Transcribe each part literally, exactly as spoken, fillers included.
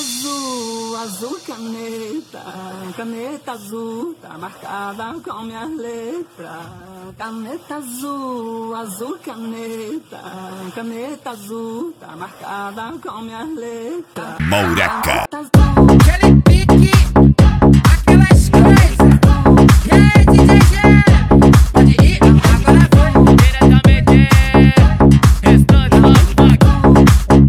azul, azul caneta, caneta azul, tá marcada com minhas letras. Caneta azul, azul caneta, caneta azul, tá marcada com minhas letras. Mouraca. Aquele pique, aquelas coisas. E aí, D J G, pode ir, agora foi. Diretamente, restante do bagulho.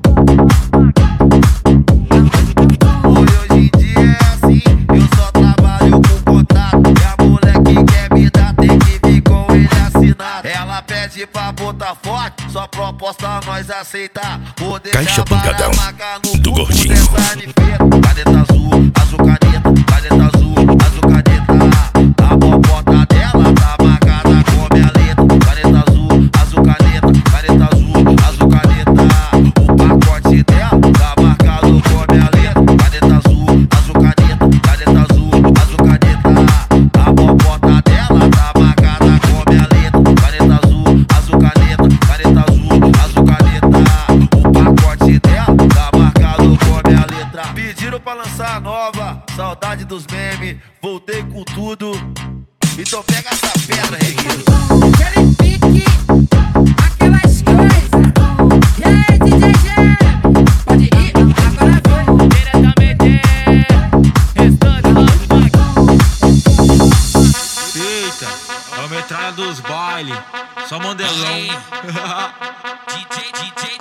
Hoje em dia é assim, eu só trabalho com contrato. E a mulher que quer me dar tem que vir com ele assinado. Ela pede pra botar forte, só proposta nós aceitar. Poder Caixa Pancadão do fundo Gordinho. dessa nifeira. Caneta azul, azul caneta, caneta azul, azul caneta. A popota dela tá marcada com minha letra. Caneta azul, azul caneta, caneta azul, azul caneta. O pacote dela tá marcado com minha letra. Caneta azul, azul caneta, caneta azul, azul caneta. A popota dela tá marcada com minha letra. Caneta azul, azul caneta, caneta azul, azul caneta. O pacote dela tá marcado com minha letra. Pediram pra lançar a nova, saudade dos memes, voltei com tudo. Então pega essa pedra, Regueiro. Aquele pique, aquelas coisas. E aí, D J G, pode ir, agora foi. Diretamente, restante do bagulho. Eita, é a metralha dos bailes, só mandelão. D J, D J